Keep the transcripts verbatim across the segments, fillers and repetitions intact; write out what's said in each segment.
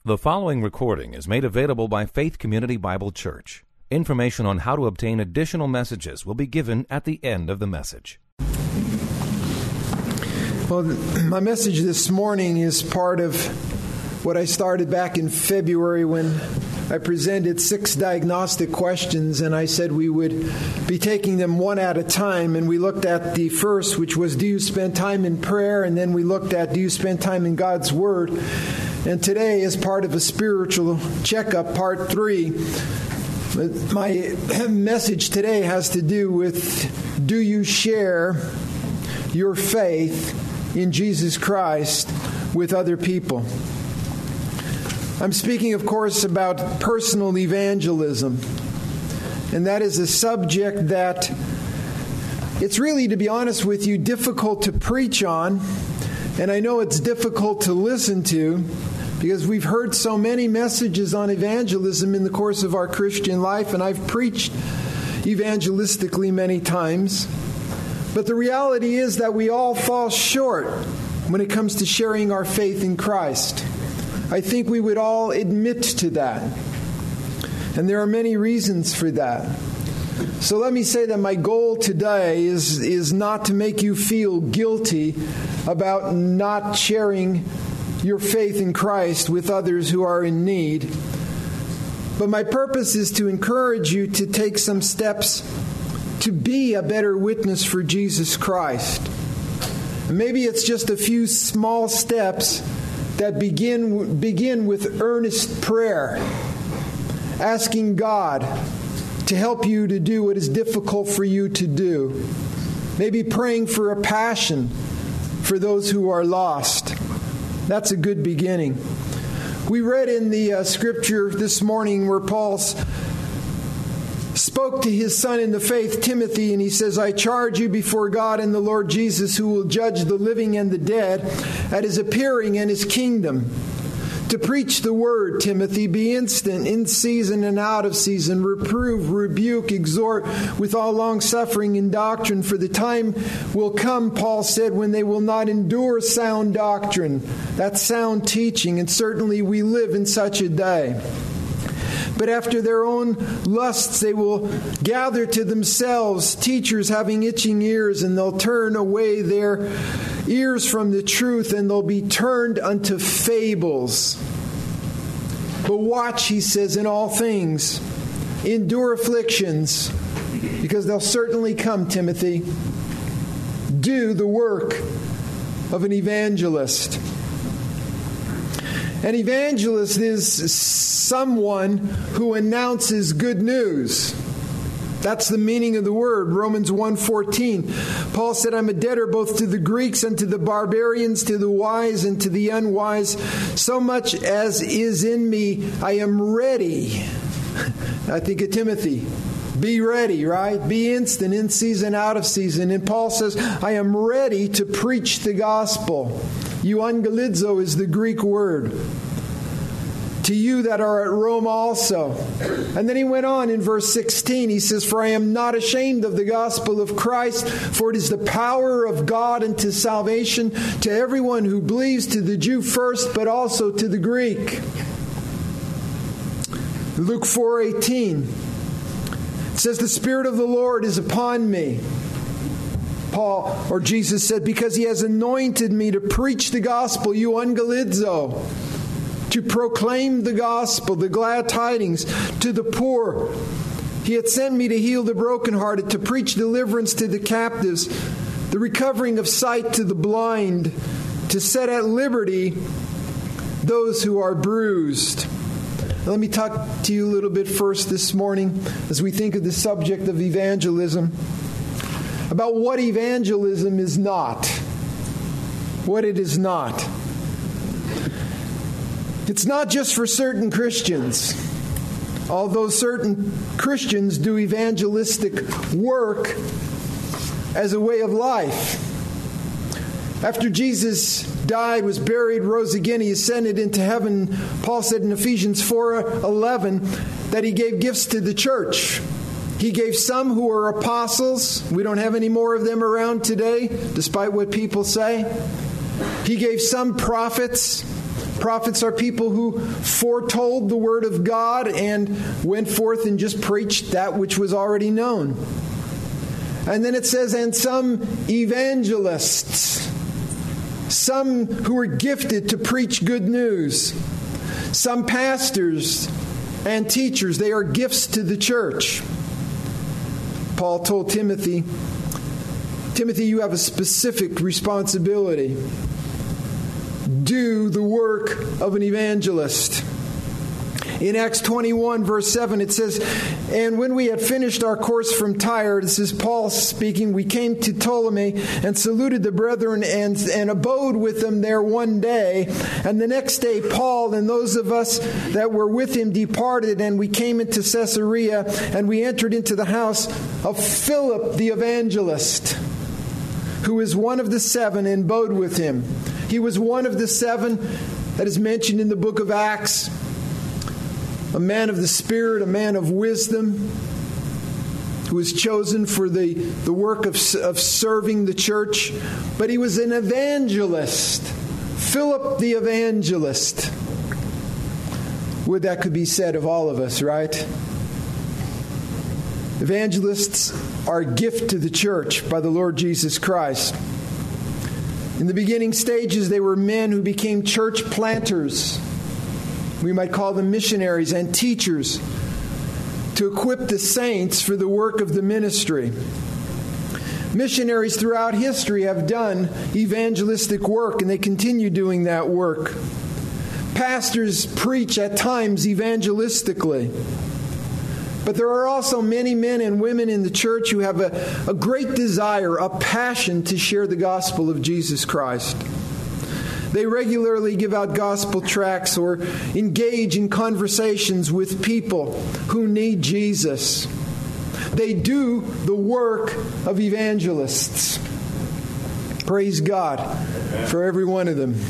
The following recording is made available by Faith Community Bible Church. Information on how to obtain additional messages will be given at the end of the message. Well, my message this morning is part of what I started back in February when I presented six diagnostic questions, and I said we would be taking them one at a time. And we looked at the first, which was, do you spend time in prayer? And then we looked at, do you spend time in God's Word? And today, as part of a spiritual checkup, part three, my message today has to do with, do you share your faith in Jesus Christ with other people? I'm speaking, of course, about personal evangelism. And that is a subject that it's really, to be honest with you, difficult to preach on. And I know it's difficult to listen to because we've heard so many messages on evangelism in the course of our Christian life, and I've preached evangelistically many times. But the reality is that we all fall short when it comes to sharing our faith in Christ. I think we would all admit to that. And there are many reasons for that. So let me say that my goal today is, is not to make you feel guilty about not sharing your faith in Christ with others who are in need. But my purpose is to encourage you to take some steps to be a better witness for Jesus Christ. And maybe it's just a few small steps that begin begin with earnest prayer, asking God to help you to do what is difficult for you to do. Maybe praying for a passion for those who are lost. That's a good beginning. We read in the uh, scripture this morning where Paul spoke to his son in the faith, Timothy, and he says, I charge you before God and the Lord Jesus, who will judge the living and the dead at his appearing and his kingdom. To preach the word, Timothy, be instant, in season and out of season, reprove, rebuke, exhort with all long-suffering and doctrine. For the time will come, Paul said, when they will not endure sound doctrine. That's sound teaching, and certainly we live in such a day. But after their own lusts, they will gather to themselves teachers having itching ears, and they'll turn away their ears from the truth, and they'll be turned unto fables. But watch, he says, in all things, endure afflictions, because they'll certainly come, Timothy. Do the work of an evangelist. An evangelist is someone who announces good news. That's the meaning of the word, Romans one fourteen. Paul said, I'm a debtor both to the Greeks and to the barbarians, to the wise and to the unwise. So much as is in me, I am ready. I think of Timothy. Be ready, right? Be instant, in season, out of season. And Paul says, I am ready to preach the gospel. Euangelizo is the Greek word. To you that are at Rome also. And then he went on in verse sixteen. He says, for I am not ashamed of the gospel of Christ, for it is the power of God unto salvation to everyone who believes, to the Jew first, but also to the Greek. Luke four eighteen. It says, the Spirit of the Lord is upon me. Paul, or Jesus said, because he has anointed me to preach the gospel, euangelizo, to proclaim the gospel, the glad tidings to the poor. He had sent me to heal the brokenhearted, to preach deliverance to the captives, the recovering of sight to the blind, to set at liberty those who are bruised. Now, let me talk to you a little bit first this morning as we think of the subject of evangelism, about what evangelism is not, what it is not. It's not just for certain Christians, although certain Christians do evangelistic work as a way of life. After Jesus died, was buried, rose again, he ascended into heaven, Paul said in Ephesians four eleven that he gave gifts to the church. He gave some who are apostles. We don't have any more of them around today, despite what people say. He gave some prophets. Prophets are people who foretold the Word of God and went forth and just preached that which was already known. And then it says, and some evangelists, some who are gifted to preach good news, some pastors and teachers. They are gifts to the church. Paul told Timothy, Timothy, you have a specific responsibility. Do the work of an evangelist. In Acts twenty-one, verse seven, it says, and when we had finished our course from Tyre, this is Paul speaking, we came to Ptolemy and saluted the brethren and, and abode with them there one day. And the next day, Paul and those of us that were with him departed, and we came into Caesarea, and we entered into the house of Philip the evangelist, who is one of the seven, and abode with him. He was one of the seven that is mentioned in the book of Acts. A man of the Spirit, a man of wisdom, who was chosen for the, the work of, of serving the church. But he was an evangelist. Philip the evangelist. Would that could be said of all of us, right? Evangelists are a gift to the church by the Lord Jesus Christ. In the beginning stages, they were men who became church planters. We might call them missionaries and teachers to equip the saints for the work of the ministry. Missionaries throughout history have done evangelistic work, and they continue doing that work. Pastors preach at times evangelistically. But there are also many men and women in the church who have a, a great desire, a passion to share the gospel of Jesus Christ. They regularly give out gospel tracts or engage in conversations with people who need Jesus. They do the work of evangelists. Praise God for every one of them.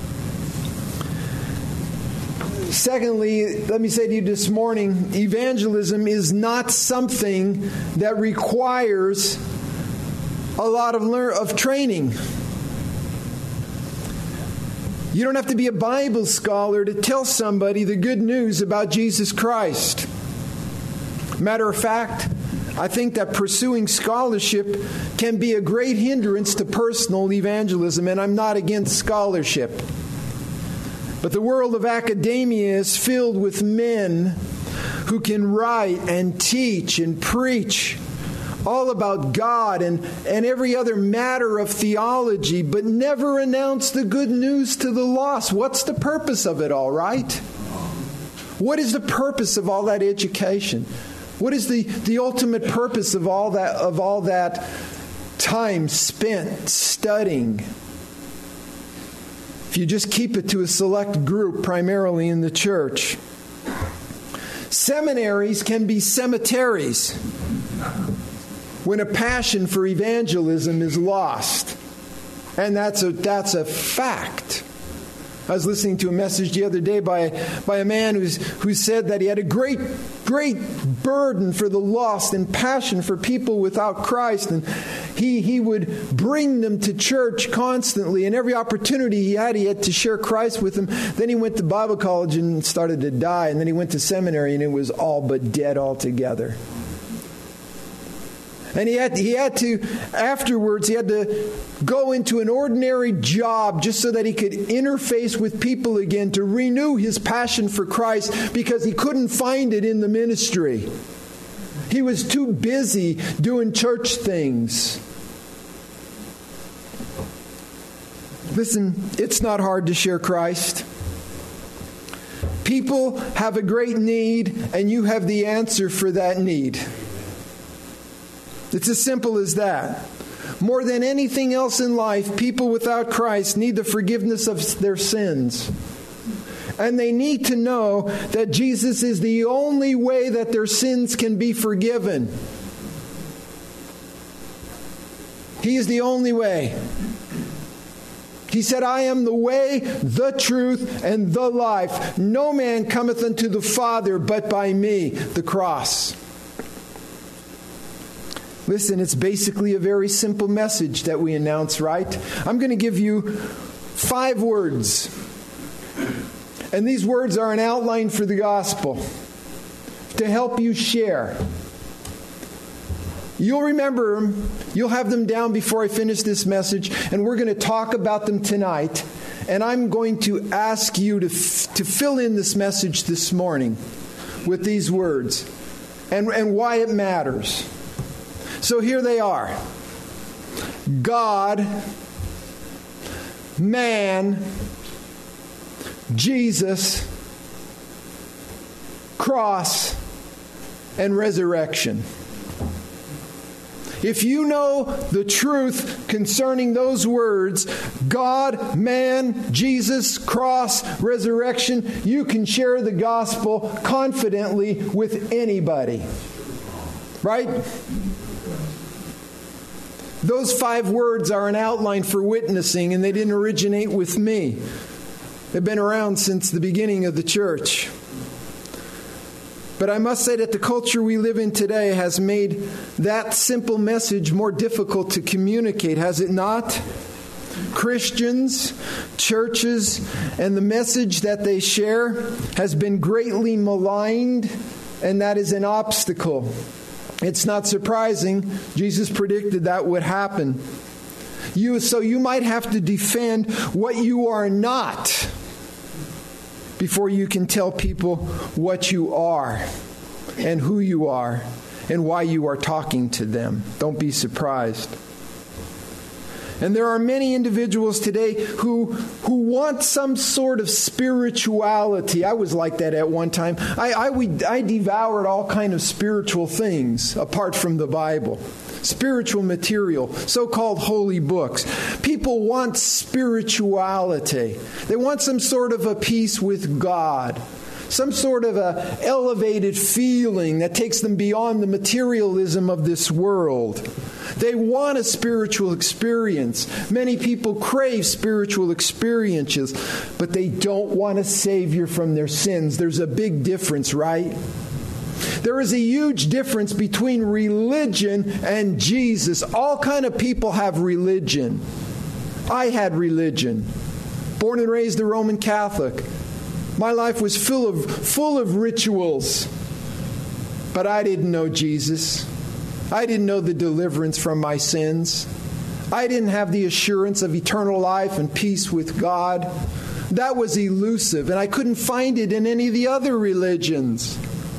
Secondly, let me say to you this morning, evangelism is not something that requires a lot of lear- of training. You don't have to be a Bible scholar to tell somebody the good news about Jesus Christ. Matter of fact, I think that pursuing scholarship can be a great hindrance to personal evangelism, and I'm not against scholarship. But the world of academia is filled with men who can write and teach and preach all about God and, and every other matter of theology, but never announce the good news to the lost. What's the purpose of it all, right? What is the purpose of all that education? What is the, the ultimate purpose of all that of all that time spent studying? If you just keep it to a select group, primarily in the church. Seminaries can be cemeteries when a passion for evangelism is lost. And that's a that's a fact. I was listening to a message the other day by, by a man who's, who said that he had a great, great burden for the lost and passion for people without Christ. And he, he would bring them to church constantly. And every opportunity he had, he had to share Christ with them. Then he went to Bible college and started to die. And then he went to seminary and it was all but dead altogether. And he had, he had to, afterwards, he had to go into an ordinary job just so that he could interface with people again to renew his passion for Christ because he couldn't find it in the ministry. He was too busy doing church things. Listen, it's not hard to share Christ. People have a great need, and you have the answer for that need. It's as simple as that. More than anything else in life, people without Christ need the forgiveness of their sins. And they need to know that Jesus is the only way that their sins can be forgiven. He is the only way. He said, I am the way, the truth, and the life. No man cometh unto the Father but by me, the cross. Listen, it's basically a very simple message that we announce, right? I'm going to give you five words. And these words are an outline for the gospel to help you share. You'll remember them. You'll have them down before I finish this message, and we're going to talk about them tonight. And I'm going to ask you to, f- to fill in this message this morning with these words and, and why it matters. So here they are. God, man, Jesus, cross, and resurrection. If you know the truth concerning those words, God, man, Jesus, cross, resurrection, you can share the gospel confidently with anybody. Right? Those five words are an outline for witnessing, and they didn't originate with me. They've been around since the beginning of the church. But I must say that the culture we live in today has made that simple message more difficult to communicate, has it not? Christians, churches, and the message that they share has been greatly maligned, and that is an obstacle. It's not surprising. Jesus predicted that would happen. You, so you might have to defend what you are not before you can tell people what you are and who you are and why you are talking to them. Don't be surprised. And there are many individuals today who who want some sort of spirituality. I was like that at one time. I, I, we, I devoured all kind of spiritual things apart from the Bible. Spiritual material, so-called holy books. People want spirituality. They want some sort of a peace with God. Some sort of a elevated feeling that takes them beyond the materialism of this world. They want a spiritual experience. Many people crave spiritual experiences, but they don't want a Savior from their sins. There's a big difference, right? There is a huge difference between religion and Jesus. All kind of people have religion. I had religion. Born and raised a Roman Catholic. My life was full of full of rituals. But I didn't know Jesus. I didn't know the deliverance from my sins. I didn't have the assurance of eternal life and peace with God. That was elusive, and I couldn't find it in any of the other religions.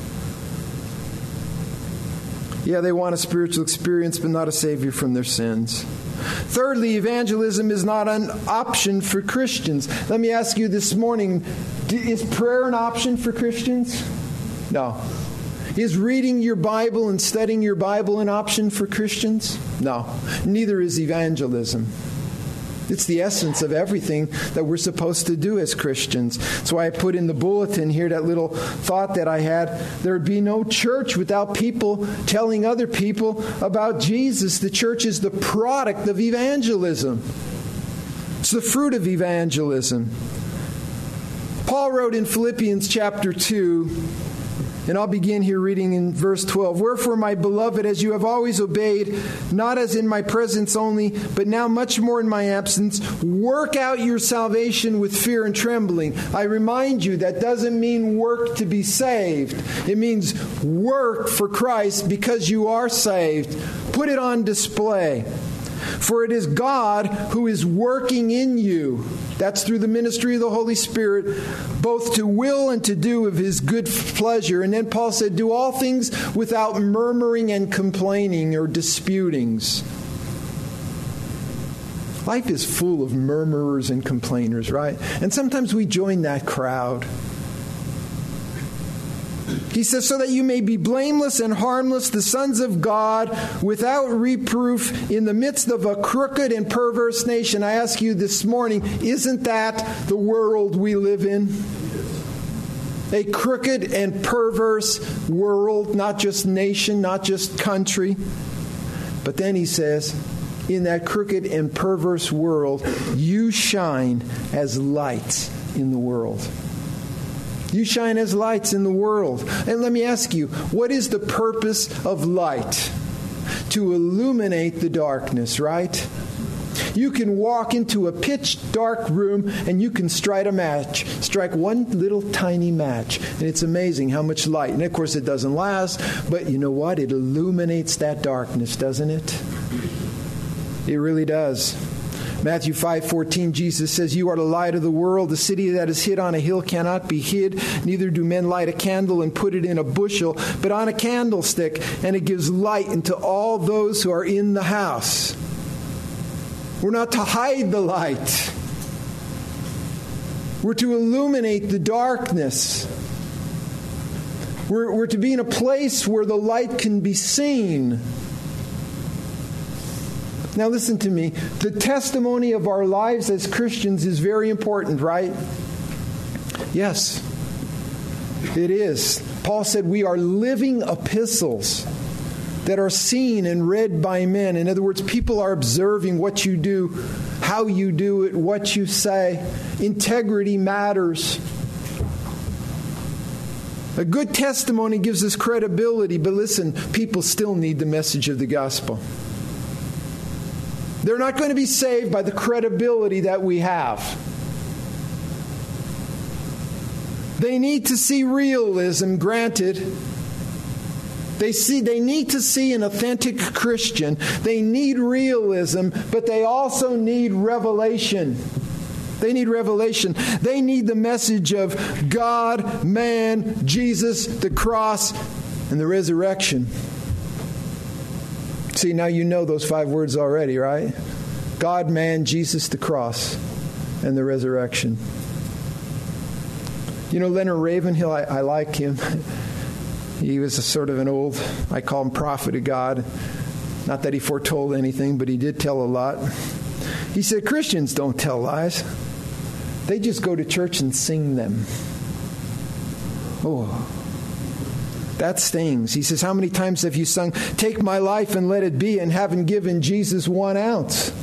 Yeah, they want a spiritual experience, but not a Savior from their sins. Thirdly, evangelism is not an option for Christians. Let me ask you this morning, is prayer an option for Christians? No. Is reading your Bible and studying your Bible an option for Christians? No. Neither is evangelism. It's the essence of everything that we're supposed to do as Christians. That's why I put in the bulletin here that little thought that I had. There would be no church without people telling other people about Jesus. The church is the product of evangelism. It's the fruit of evangelism. Paul wrote in Philippians chapter two, and I'll begin here reading in verse twelve. Wherefore, my beloved, as you have always obeyed, not as in my presence only, but now much more in my absence, work out your salvation with fear and trembling. I remind you, that doesn't mean work to be saved. It means work for Christ because you are saved. Put it on display. For it is God who is working in you. That's through the ministry of the Holy Spirit, both to will and to do of His good pleasure. And then Paul said, do all things without murmuring and complaining or disputings. Life is full of murmurers and complainers, right? And sometimes we join that crowd. He says, so that you may be blameless and harmless, the sons of God, without reproof, in the midst of a crooked and perverse nation. I ask you this morning, isn't that the world we live in? A crooked and perverse world, not just nation, not just country. But then he says, in that crooked and perverse world, you shine as lights in the world. You shine as lights in the world. And let me ask you, what is the purpose of light? To illuminate the darkness, right? You can walk into a pitch dark room and you can strike a match, strike one little tiny match. And it's amazing how much light. And of course it doesn't last, but you know what? It illuminates that darkness, doesn't it? It really does. Matthew five fourteen, Jesus says, "You are the light of the world. The city that is hid on a hill cannot be hid. Neither do men light a candle and put it in a bushel, but on a candlestick, and it gives light unto all those who are in the house." We're not to hide the light. We're to illuminate the darkness. We're, we're to be in a place where the light can be seen. Now listen to me. The testimony of our lives as Christians is very important, right? Yes, it is. Paul said we are living epistles that are seen and read by men. In other words, people are observing what you do, how you do it, what you say. Integrity matters. A good testimony gives us credibility, but listen, people still need the message of the gospel. They're not going to be saved by the credibility that we have. They need to see realism, granted. They see they need to see an authentic Christian. They need realism, but they also need revelation. They need revelation. They need the message of God, man, Jesus, the cross, and the resurrection. See, now you know those five words already, right? God, man, Jesus, the cross, and the resurrection. You know, Leonard Ravenhill, I, I like him. He was a sort of an old, I call him prophet of God. Not that he foretold anything, but he did tell a lot. He said, Christians don't tell lies. They just go to church and sing them. Oh, that stings. He says, how many times have you sung, "Take my life and let it be," and haven't given Jesus one ounce?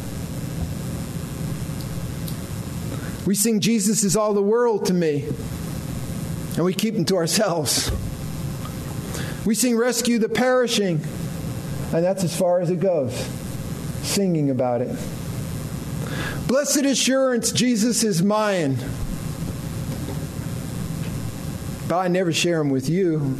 We sing, "Jesus is all the world to me," and we keep them to ourselves. We sing, "Rescue the perishing," and that's as far as it goes, singing about it. "Blessed assurance, Jesus is mine," but I never share them with you.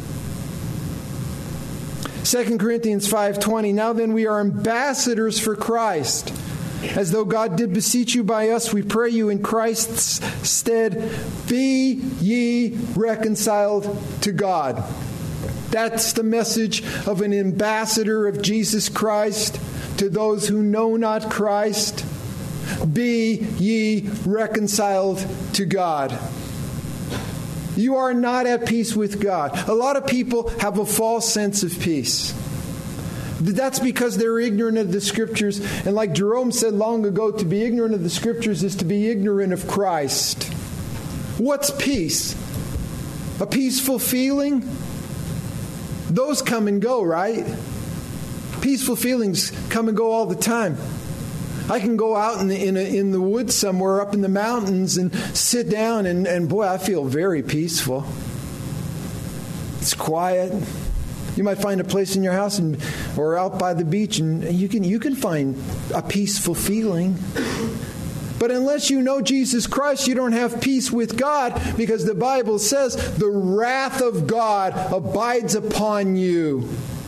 Second Corinthians five twenty, "Now then we are ambassadors for Christ. As though God did beseech you by us, we pray you in Christ's stead, be ye reconciled to God." That's the message of an ambassador of Jesus Christ to those who know not Christ. Be ye reconciled to God. You are not at peace with God. A lot of people have a false sense of peace. That's because they're ignorant of the Scriptures. And like Jerome said long ago, to be ignorant of the Scriptures is to be ignorant of Christ. What's peace? A peaceful feeling? Those come and go, right? Peaceful feelings come and go all the time. I can go out in the, in, a, in the woods somewhere up in the mountains and sit down and, and boy, I feel very peaceful. It's quiet. You might find a place in your house and, or out by the beach and you can, you can find a peaceful feeling. But unless you know Jesus Christ, you don't have peace with God, because the Bible says the wrath of God abides upon you.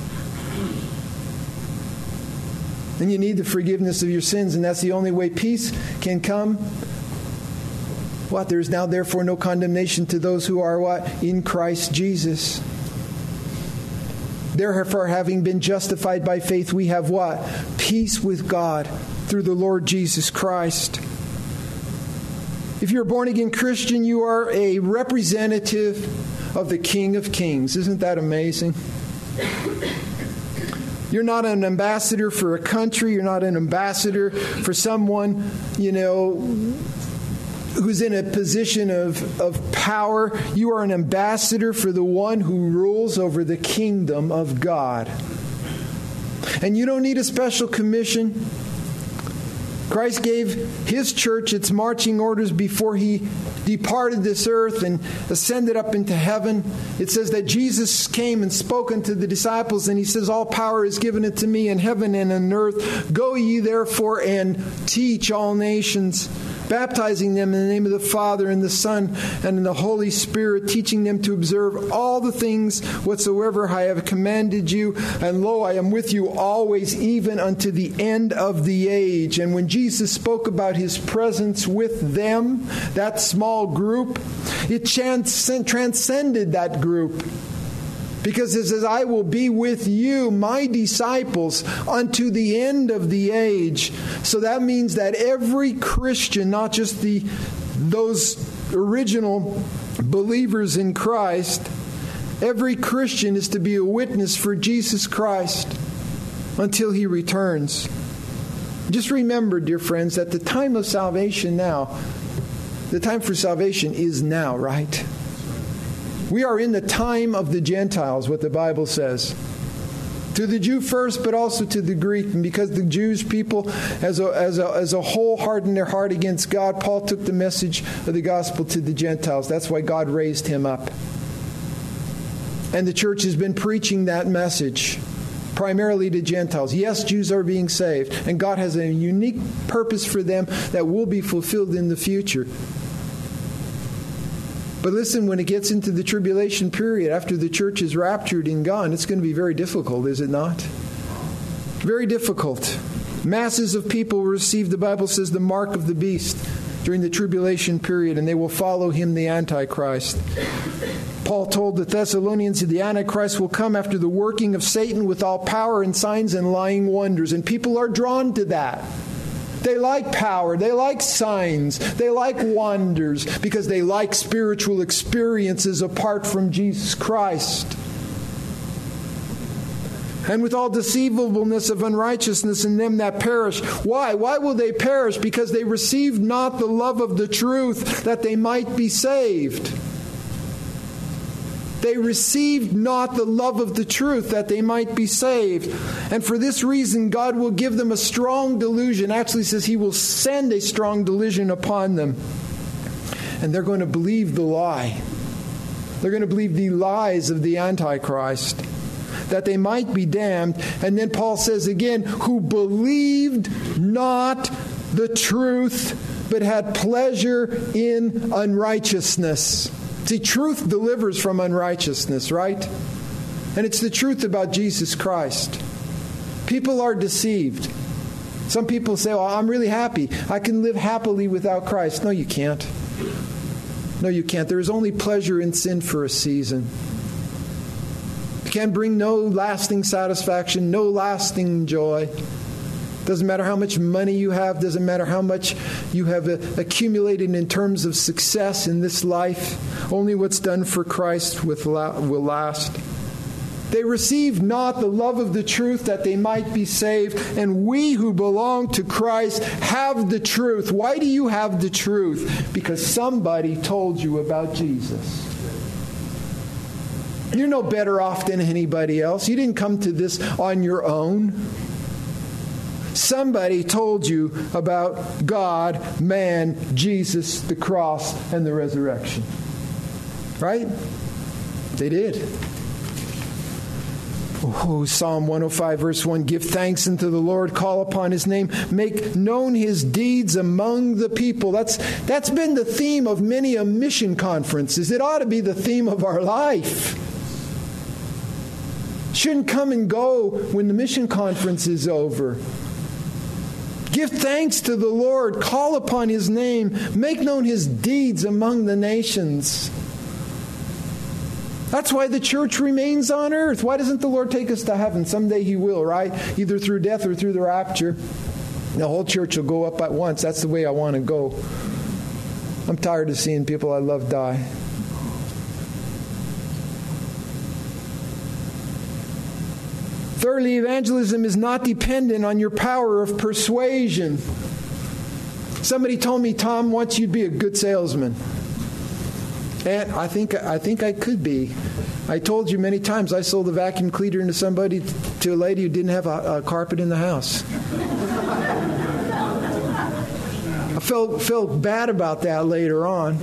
And you need the forgiveness of your sins, and that's the only way peace can come. What? There is now therefore no condemnation to those who are what? In Christ Jesus. Therefore, having been justified by faith, we have what? Peace with God through the Lord Jesus Christ. If you're a born-again Christian, you are a representative of the King of Kings. Isn't that amazing? You're not an ambassador for a country. You're not an ambassador for someone, you know, who's in a position of, of power. You are an ambassador for the one who rules over the kingdom of God. And you don't need a special commission. Christ gave His church its marching orders before He departed this earth and ascended up into heaven. It says that Jesus came and spoke unto the disciples, and He says, all power is given unto me in heaven and on earth. Go ye therefore and teach all nations, baptizing them in the name of the Father and the Son and in the Holy Spirit, teaching them to observe all the things whatsoever I have commanded you. And lo, I am with you always, even unto the end of the age. And when Jesus spoke about His presence with them, that small group, it transcended that group. Because it says, I will be with you, my disciples, unto the end of the age. So that means that every Christian, not just the those original believers in Christ, every Christian is to be a witness for Jesus Christ until He returns. Just remember, dear friends, that the time of salvation now, the time for salvation is now, right? We are in the time of the Gentiles, what the Bible says. To the Jew first, but also to the Greek. And because the Jews people as a, as a, as a whole hardened their heart against God, Paul took the message of the gospel to the Gentiles. That's why God raised him up. And the church has been preaching that message primarily to Gentiles. Yes, Jews are being saved. And God has a unique purpose for them that will be fulfilled in the future. But listen, when it gets into the tribulation period, after the church is raptured and gone, it's going to be very difficult, is it not? Very difficult. Masses of people will receive, the Bible says, the mark of the beast during the tribulation period, and they will follow him, the Antichrist. Paul told the Thessalonians that the Antichrist will come after the working of Satan with all power and signs and lying wonders, and people are drawn to that. They like power. They like signs. They like wonders because they like spiritual experiences apart from Jesus Christ. And with all deceivableness of unrighteousness in them that perish. Why? Why will they perish? Because they received not the love of the truth that they might be saved. They received not the love of the truth that they might be saved. And for this reason, God will give them a strong delusion. Actually says He will send a strong delusion upon them. And they're going to believe the lie. They're going to believe the lies of the Antichrist, that they might be damned. And then Paul says again, who believed not the truth, but had pleasure in unrighteousness. See, truth delivers from unrighteousness, right? And it's the truth about Jesus Christ. People are deceived. Some people say, well, I'm really happy. I can live happily without Christ. No, you can't. No, you can't. There is only pleasure in sin for a season. It can bring no lasting satisfaction, no lasting joy. Doesn't matter how much money you have. Doesn't matter how much you have accumulated in terms of success in this life. Only what's done for Christ will last. They received not the love of the truth that they might be saved. And we who belong to Christ have the truth. Why do you have the truth? Because somebody told you about Jesus. You're no better off than anybody else. You didn't come to this on your own. Somebody told you about God, man, Jesus, the cross, and the resurrection. Right? They did. Oh, Psalm one oh five, verse one, give thanks unto the Lord, call upon His name, make known His deeds among the people. That's, that's been the theme of many a mission conferences. It ought to be the theme of our life. Shouldn't come and go when the mission conference is over. Give thanks to the Lord. Call upon His name. Make known His deeds among the nations. That's why the church remains on earth. Why doesn't the Lord take us to heaven? Someday He will, right? Either through death or through the rapture. The whole church will go up at once. That's the way I want to go. I'm tired of seeing people I love die. Thirdly, evangelism is not dependent on your power of persuasion. Somebody told me, Tom, once you'd be a good salesman. And I think I think I could be. I told you many times I sold a vacuum cleaner to somebody, to a lady who didn't have a, a carpet in the house. felt, felt bad about that later on.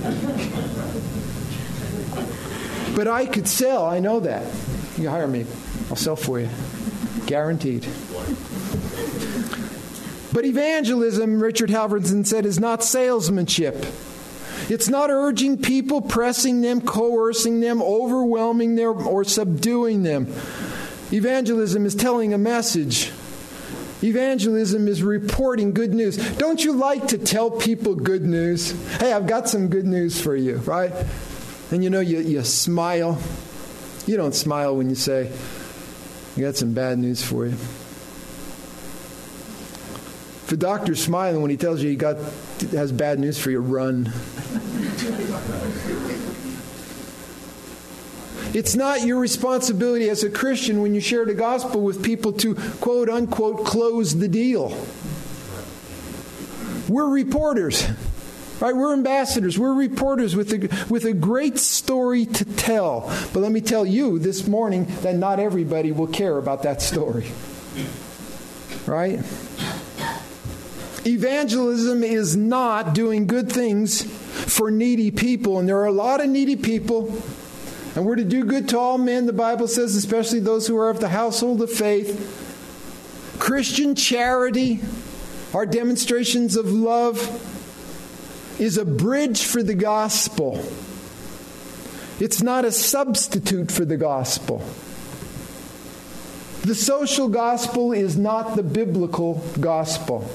But I could sell. I know that. You hire me. I'll sell for you. Guaranteed. But evangelism, Richard Halverson said, is not salesmanship. It's not urging people, pressing them, coercing them, overwhelming them, or subduing them. Evangelism is telling a message. Evangelism is reporting good news. Don't you like to tell people good news? Hey, I've got some good news for you, right? And you know, you, you smile. You don't smile when you say, I got some bad news for you. If a doctor's smiling when he tells you he got has bad news for you, run. It's not your responsibility as a Christian when you share the gospel with people to, quote unquote, close the deal. We're reporters, right? We're ambassadors. We're reporters with a, with a great story to tell. But let me tell you this morning that not everybody will care about that story. Right? Evangelism is not doing good things for needy people. And there are a lot of needy people. And we're to do good to all men, the Bible says, especially those who are of the household of faith. Christian charity, our demonstrations of love, is a bridge for the gospel. It's not a substitute for the gospel. The social gospel is not the biblical gospel.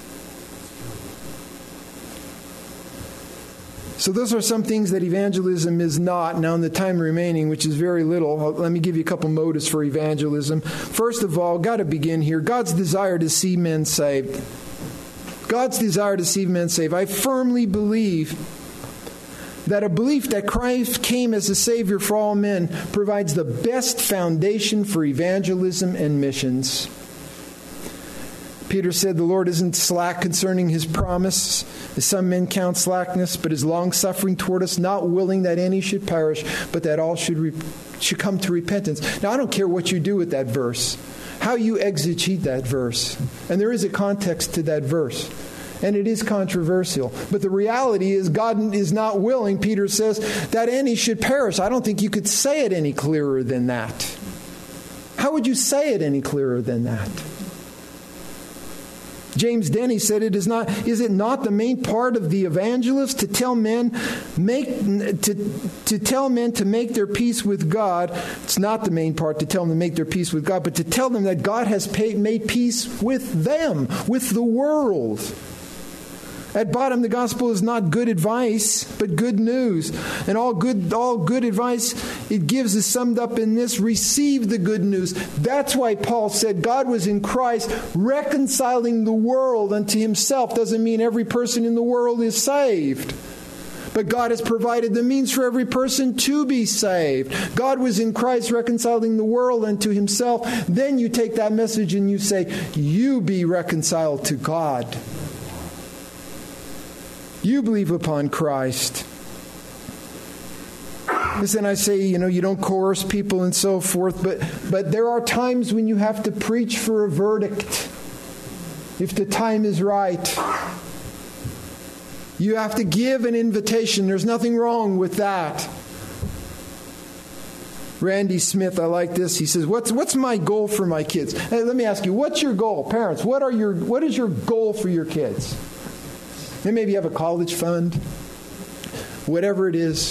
So those are some things that evangelism is not. Now in the time remaining, which is very little, let me give you a couple motives for evangelism. First of all, got to begin here. God's desire to see men saved. God's desire to see men saved. I firmly believe that a belief that Christ came as a Savior for all men provides the best foundation for evangelism and missions. Peter said the Lord isn't slack concerning His promise, as some men count slackness, but is long-suffering toward us, not willing that any should perish, but that all should re- should come to repentance. Now, I don't care what you do with that verse, how you exegete that verse. And there is a context to that verse. And it is controversial. But the reality is God is not willing, Peter says, that any should perish. I don't think you could say it any clearer than that. How would you say it any clearer than that? James Denny said, "It is not. Is it not the main part of the evangelist to tell men make to to tell men to make their peace with God? It's not the main part to tell them to make their peace with God, but to tell them that God has paid, made peace with them, with the world." At bottom, the gospel is not good advice, but good news. And all good, all good advice it gives is summed up in this: receive the good news. That's why Paul said God was in Christ reconciling the world unto Himself. Doesn't mean every person in the world is saved. But God has provided the means for every person to be saved. God was in Christ reconciling the world unto Himself. Then you take that message and you say, you be reconciled to God. You believe upon Christ. Listen, I say, you know, you don't coerce people and so forth, but, but there are times when you have to preach for a verdict. If the time is right. You have to give an invitation. There's nothing wrong with that. Randy Smith, I like this. He says, what's what's my goal for my kids? Hey, let me ask you, what's your goal? Parents, what are your what is your goal for your kids? And maybe you have a college fund, whatever it is.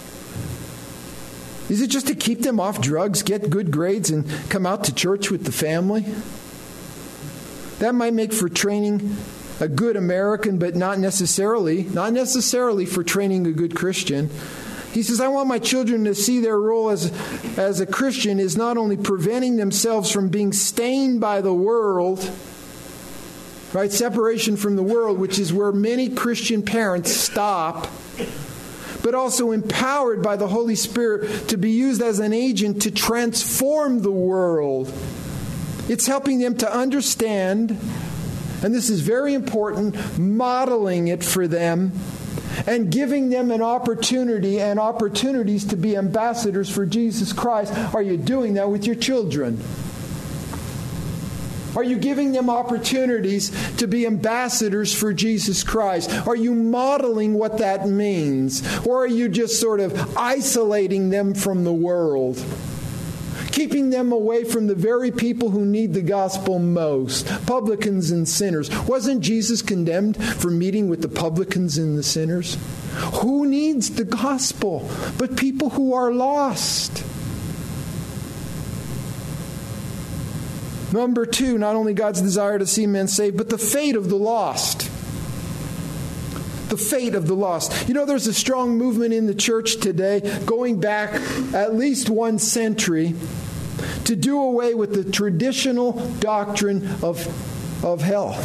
Is it just to keep them off drugs, get good grades, and come out to church with the family? That might make for training a good American, but not necessarily, not necessarily for training a good Christian. He says, I want my children to see their role as, as a Christian is not only preventing themselves from being stained by the world, right? Separation from the world, which is where many Christian parents stop, but also empowered by the Holy Spirit to be used as an agent to transform the world. It's helping them to understand, and this is very important, modeling it for them and giving them an opportunity and opportunities to be ambassadors for Jesus Christ. Are you doing that with your children? Are you giving them opportunities to be ambassadors for Jesus Christ? Are you modeling what that means? Or are you just sort of isolating them from the world? Keeping them away from the very people who need the gospel most, publicans and sinners. Wasn't Jesus condemned for meeting with the publicans and the sinners? Who needs the gospel but people who are lost? Number two, not only God's desire to see men saved, but the fate of the lost. The fate of the lost. You know, there's a strong movement in the church today, going back at least one century, to do away with the traditional doctrine of, of hell.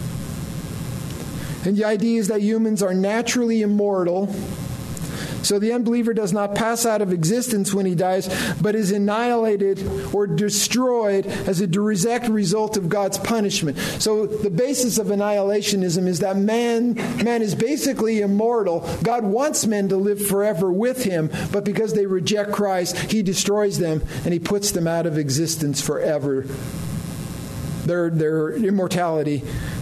And the idea is that humans are naturally immortal, so the unbeliever does not pass out of existence when he dies, but is annihilated or destroyed as a direct result of God's punishment. So the basis of annihilationism is that man, man is basically immortal. God wants men to live forever with him, but because they reject Christ, he destroys them and he puts them out of existence forever. Their, their immortality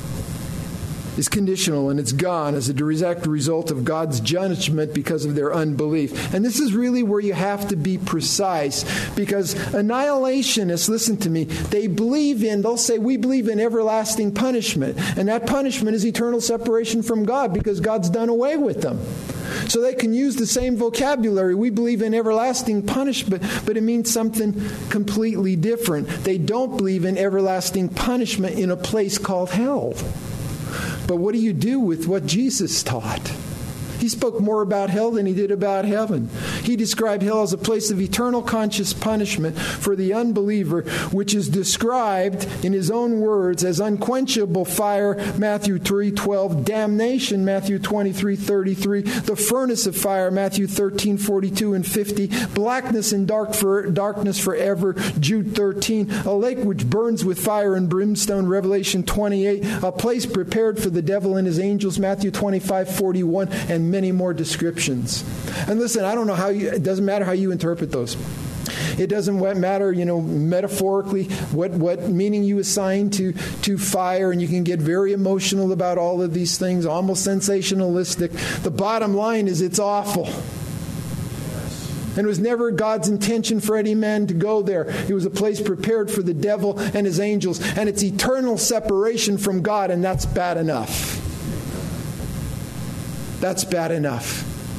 is conditional, and it's gone as a direct result of God's judgment because of their unbelief. And this is really where you have to be precise, because annihilationists, listen to me, they believe in, they'll say, we believe in everlasting punishment. And that punishment is eternal separation from God because God's done away with them. So they can use the same vocabulary. We believe in everlasting punishment, but it means something completely different. They don't believe in everlasting punishment in a place called hell. But what do you do with what Jesus taught? He spoke more about hell than he did about heaven. He described hell as a place of eternal conscious punishment for the unbeliever, which is described in his own words as unquenchable fire, Matthew three twelve, damnation, Matthew twenty-three thirty-three, the furnace of fire, Matthew thirteen forty-two and fifty, blackness and dark for, darkness forever, Jude thirteen, a lake which burns with fire and brimstone, Revelation twenty-eight, a place prepared for the devil and his angels, Matthew twenty-five forty-one, and many more descriptions. And listen, I don't know how you, it doesn't matter how you interpret those. It doesn't matter, you know, metaphorically, what, what meaning you assign to, to fire, and you can get very emotional about all of these things, almost sensationalistic. The bottom line is it's awful. And it was never God's intention for any man to go there. It was a place prepared for the devil and his angels, and it's eternal separation from God, and that's bad enough. That's bad enough.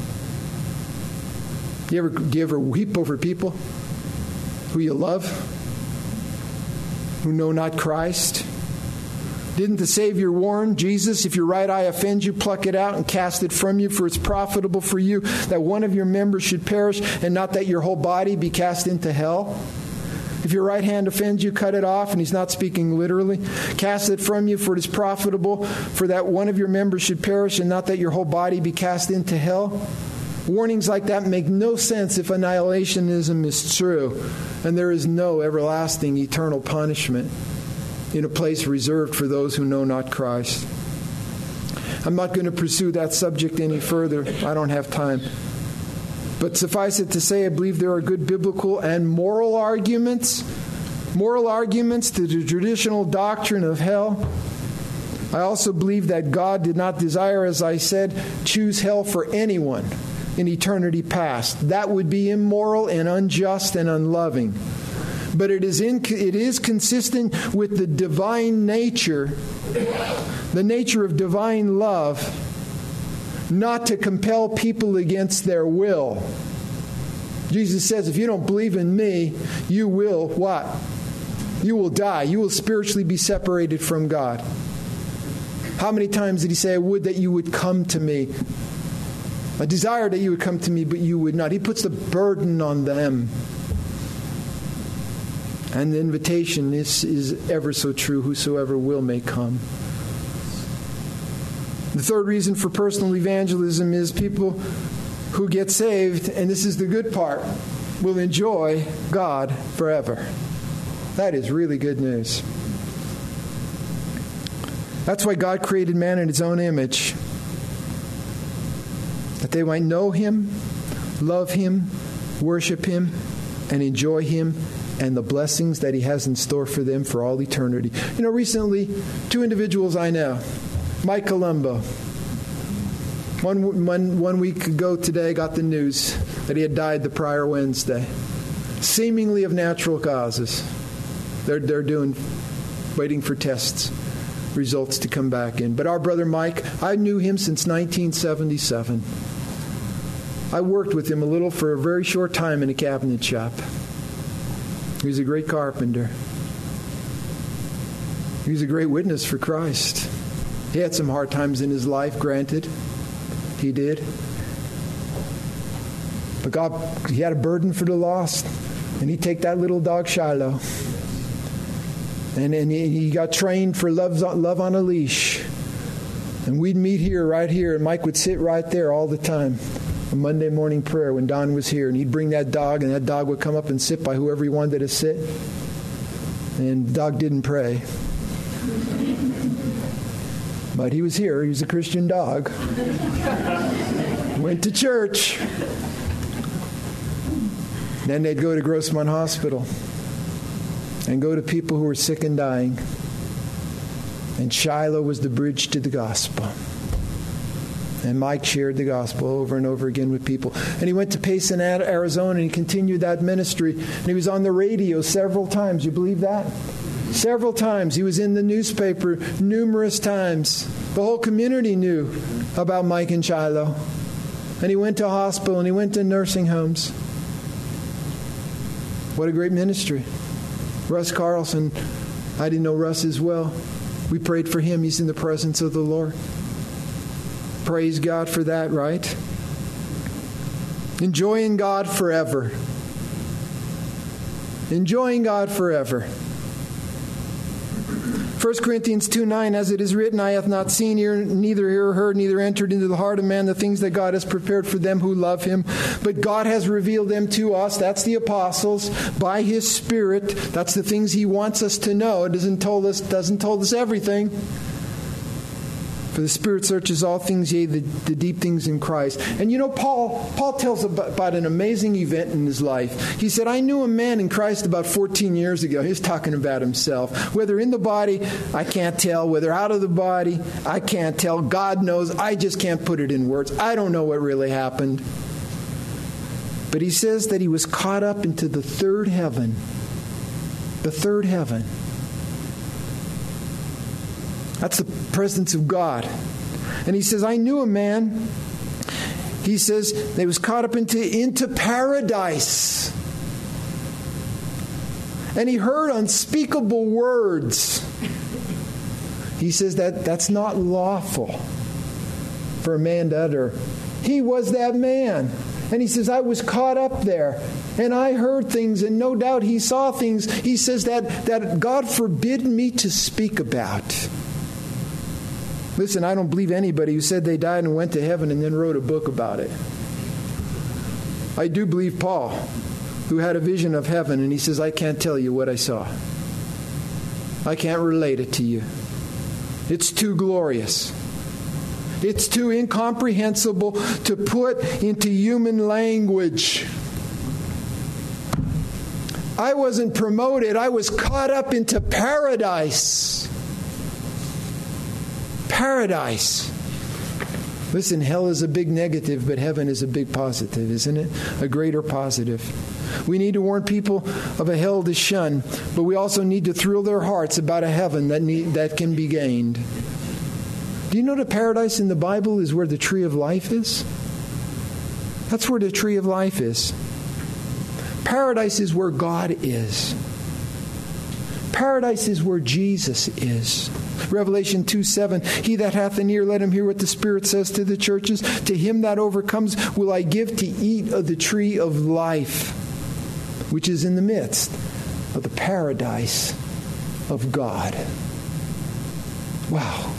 Do you ever, do you ever weep over people who you love, who know not Christ? Didn't the Savior warn Jesus, if your right eye offends you, pluck it out and cast it from you, for it's profitable for you that one of your members should perish, and not that your whole body be cast into hell? If your right hand offends you, cut it off. And he's not speaking literally. Cast it from you, for it is profitable for that one of your members should perish, and not that your whole body be cast into hell. Warnings like that make no sense if annihilationism is true, and there is no everlasting eternal punishment in a place reserved for those who know not Christ. I'm not going to pursue that subject any further. I don't have time. But suffice it to say, I believe there are good biblical and moral arguments, moral arguments to the traditional doctrine of hell. I also believe that God did not desire, as I said, choose hell for anyone in eternity past. That would be immoral and unjust and unloving. But it is in, it is consistent with the divine nature, the nature of divine love, not to compel people against their will. Jesus says, if you don't believe in me, you will what? You will die. You will spiritually be separated from God. How many times did he say, I would that you would come to me? I desire that you would come to me, but you would not. He puts the burden on them. And the invitation is, is ever so true, whosoever will may come. The third reason for personal evangelism is people who get saved, and this is the good part, will enjoy God forever. That is really good news. That's why God created man in his own image, that they might know him, love him, worship him, and enjoy him and the blessings that He has in store for them for all eternity. You know, recently, two individuals I know, Mike Colombo, one, one, one week ago today, got the news that he had died the prior Wednesday, seemingly of natural causes. They're, they're doing, waiting for tests, results to come back in. But our brother Mike, I knew him since nineteen seventy-seven. I worked with him a little for a very short time in a cabinet shop. He was a great carpenter. He was a great witness for Christ. He had some hard times in his life, granted. He did. But God, he had a burden for the lost. And he'd take that little dog, Shiloh. And, and he, he got trained for love, love on a leash. And we'd meet here, right here. And Mike would sit right there all the time. A Monday morning prayer when Don was here. And he'd bring that dog. And that dog would come up and sit by whoever he wanted to sit. And the dog didn't pray. But he was here. He was a Christian dog. Went to church. Then they'd go to Grossmont Hospital and go to people who were sick and dying. And Shiloh was the bridge to the gospel. And Mike shared the gospel over and over again with people. And he went to Payson, Arizona, and he continued that ministry. And he was on the radio several times. You believe that? Several times. He was in the newspaper numerous times. The whole community knew about Mike and Shiloh. And he went to hospital and he went to nursing homes. What a great ministry. Russ Carlson, I didn't know Russ as well. We prayed for him. He's in the presence of the Lord. Praise God for that, right? Enjoying God forever. Enjoying God forever. First Corinthians two nine, as it is written, I have not seen, ear, neither ear heard, neither entered into the heart of man the things that God has prepared for them who love Him. But God has revealed them to us, that's the apostles, by His Spirit. That's the things He wants us to know. It doesn't told us, doesn't told us everything. For the Spirit searches all things, yea, the, the deep things in Christ. And you know, Paul Paul tells about, about an amazing event in his life. He said, I knew a man in Christ about fourteen years ago. He was talking about himself. Whether in the body, I can't tell. Whether out of the body, I can't tell. God knows. I just can't put it in words. I don't know what really happened. But he says that he was caught up into the third heaven. The third heaven. That's the presence of God. And he says, I knew a man. He says they was caught up into, into paradise. And he heard unspeakable words. He says that that's not lawful for a man to utter. He was that man. And he says, I was caught up there. And I heard things, and no doubt he saw things. He says that, that God forbid me to speak about. Listen, I don't believe anybody who said they died and went to heaven and then wrote a book about it. I do believe Paul, who had a vision of heaven, and he says, I can't tell you what I saw. I can't relate it to you. It's too glorious. It's too incomprehensible to put into human language. I wasn't promoted. I was caught up into paradise. Paradise. Listen, hell is a big negative, but heaven is a big positive, isn't it? A greater positive. We need to warn people of a hell to shun, but we also need to thrill their hearts about a heaven that need, that can be gained. Do you know that paradise in the Bible is where the tree of life is? That's where the tree of life is. Paradise is where God is. Paradise is where Jesus is. Revelation two seven, he that hath an ear, let him hear what the Spirit says to the churches. To him that overcomes will I give to eat of the tree of life, which is in the midst of the paradise of God. Wow.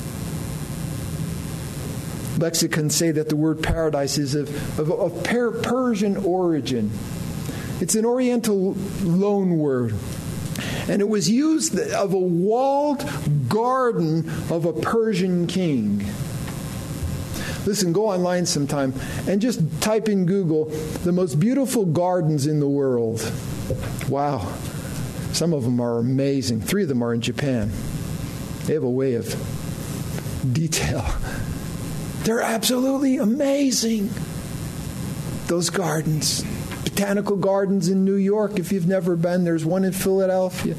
Lexicons say that the word paradise is of, of, of Persian origin. It's an Oriental loan word. And it was used of a walled garden of a Persian king. Listen, go online sometime and just type in Google the most beautiful gardens in the world. Wow. Some of them are amazing. Three of them are in Japan. They have a way of detail. They're absolutely amazing. Those gardens. Botanical gardens in New York, if you've never been. There's one in Philadelphia.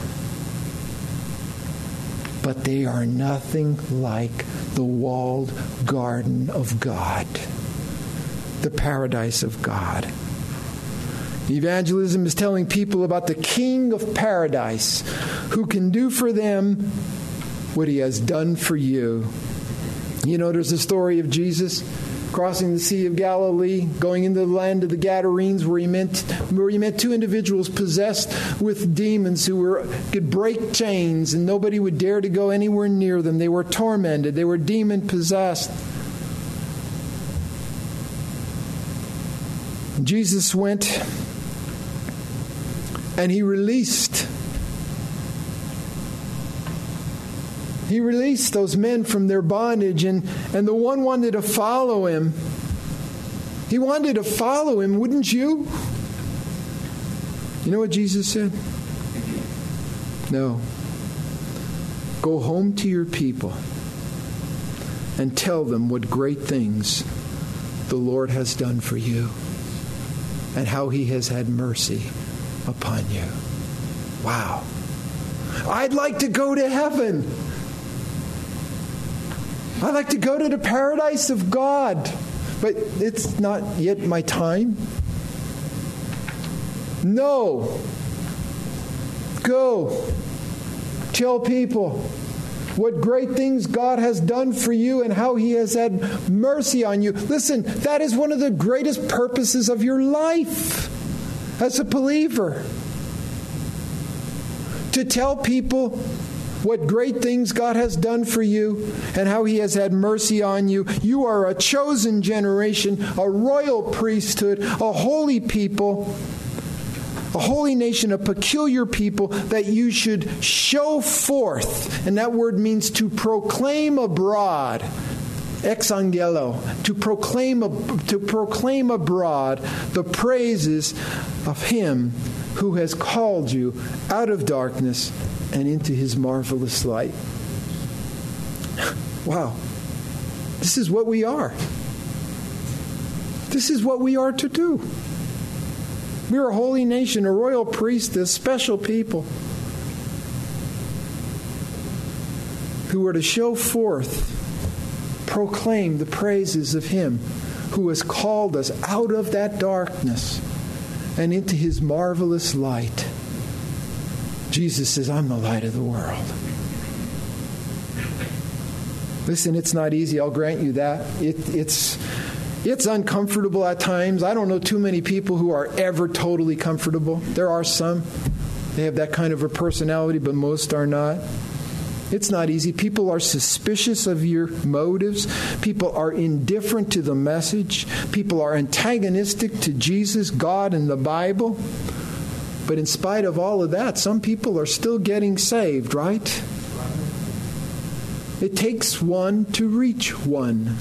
But they are nothing like the walled garden of God. The paradise of God. Evangelism is telling people about the King of Paradise who can do for them what He has done for you. You know, there's a story of Jesus crossing the Sea of Galilee, going into the land of the Gadarenes, where he met, where he met two individuals possessed with demons who were could break chains, and nobody would dare to go anywhere near them. They were tormented. They were demon-possessed. Jesus went and He released He released those men from their bondage, and, and the one wanted to follow Him. He wanted to follow Him, wouldn't you? You know what Jesus said? No. Go home to your people and tell them what great things the Lord has done for you and how He has had mercy upon you. Wow. I'd like to go to heaven. I'd like to go to the paradise of God, but it's not yet my time. No. Go. Tell people what great things God has done for you and how He has had mercy on you. Listen, that is one of the greatest purposes of your life as a believer. To tell people what great things God has done for you and how He has had mercy on you. You are a chosen generation, a royal priesthood, a holy people, a holy nation, a peculiar people that you should show forth. And that word means to proclaim abroad. Exangelo, to proclaim, to proclaim abroad the praises of Him who has called you out of darkness and into His marvelous light. Wow. This is what we are. This is what we are to do. We're a holy nation, a royal priesthood, a special people who are to show forth, proclaim the praises of Him who has called us out of that darkness and into His marvelous light. Jesus says, I'm the light of the world. Listen, it's not easy. I'll grant you that. It, it's, it's uncomfortable at times. I don't know too many people who are ever totally comfortable. There are some. They have that kind of a personality, but most are not. It's not easy. People are suspicious of your motives. People are indifferent to the message. People are antagonistic to Jesus, God, and the Bible. But in spite of all of that, some people are still getting saved, right? It takes one to reach one.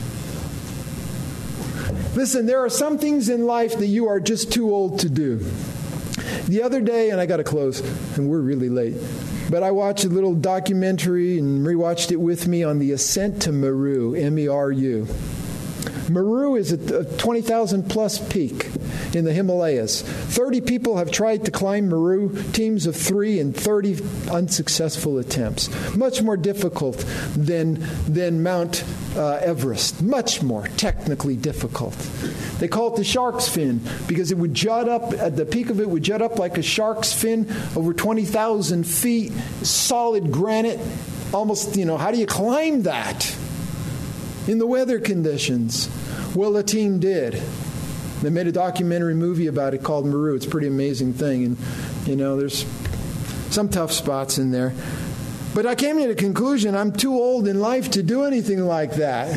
Listen, there are some things in life that you are just too old to do. The other day, and I got to close, and we're really late, but I watched a little documentary and rewatched it with me on the ascent to Meru, M E R U. Meru is a twenty thousand plus peak in the Himalayas. thirty people have tried to climb Meru, teams of three, and thirty unsuccessful attempts. Much more difficult than, than Mount uh, Everest. Much more technically difficult. They call it the shark's fin because it would jut up, at the peak of it would jut up like a shark's fin over twenty thousand feet, solid granite. Almost, you know, how do you climb that in the weather conditions? Well, the team did. They made a documentary movie about it called Meru. It's a pretty amazing thing. And, you know, there's some tough spots in there. But I came to the conclusion I'm too old in life to do anything like that.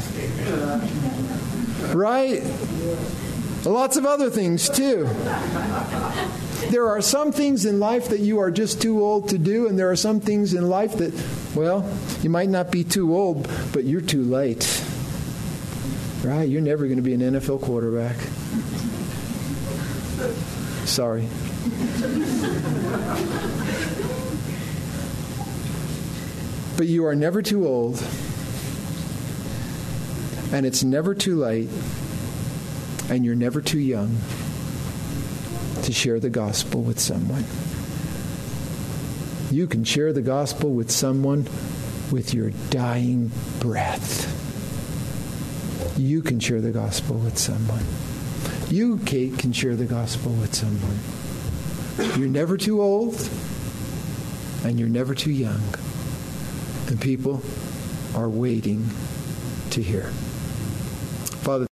Right? Lots of other things, too. There are some things in life that you are just too old to do, and there are some things in life that, well, you might not be too old, but you're too late. Right? You're never going to be an N F L quarterback. Sorry. But you are never too old, and it's never too late, and you're never too young to share the gospel with someone. You can share the gospel with someone with your dying breath. You can share the gospel with someone. You, Kate, can share the gospel with someone. You're never too old, and you're never too young. And people are waiting to hear. Father,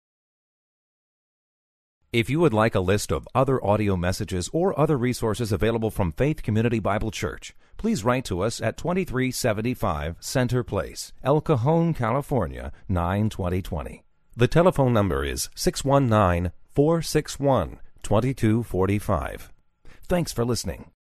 if you would like a list of other audio messages or other resources available from Faith Community Bible Church, please write to us at twenty-three seventy-five Center Place, El Cajon, California, nine twenty twenty. The telephone number is six one nine, four six one, two two four five. Thanks for listening.